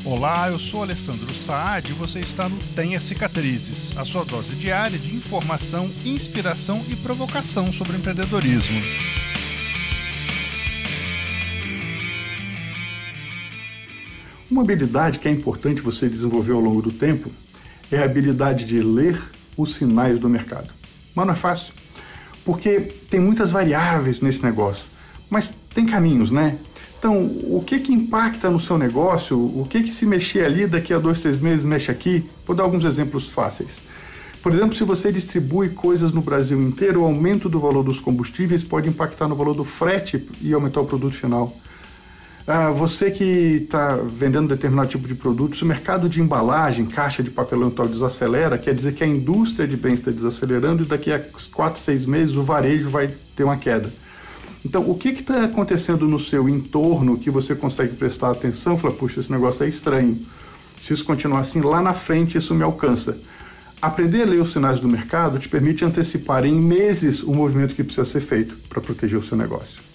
Olá, eu sou Alessandro Saad e você está no Tenha Cicatrizes, a sua dose diária de informação, inspiração e provocação sobre empreendedorismo. Uma habilidade que é importante você desenvolver ao longo do tempo é a habilidade de ler os sinais do mercado. Mas não é fácil, porque tem muitas variáveis nesse negócio, mas tem caminhos, né? Então, o que impacta no seu negócio? O que se mexer ali, daqui a 2, 3 meses mexe aqui? Vou dar alguns exemplos fáceis. Por exemplo, se você distribui coisas no Brasil inteiro, o aumento do valor dos combustíveis pode impactar no valor do frete e aumentar o produto final. Você que está vendendo determinado tipo de produto, se o mercado de embalagem, caixa de papelão e tal desacelera, quer dizer que a indústria de bens está desacelerando e daqui a 4, 6 meses o varejo vai ter uma queda. Então, o que está acontecendo no seu entorno que você consegue prestar atenção? Fala, puxa, esse negócio é estranho. Se isso continuar assim, lá na frente isso me alcança. Aprender a ler os sinais do mercado te permite antecipar em meses o movimento que precisa ser feito para proteger o seu negócio.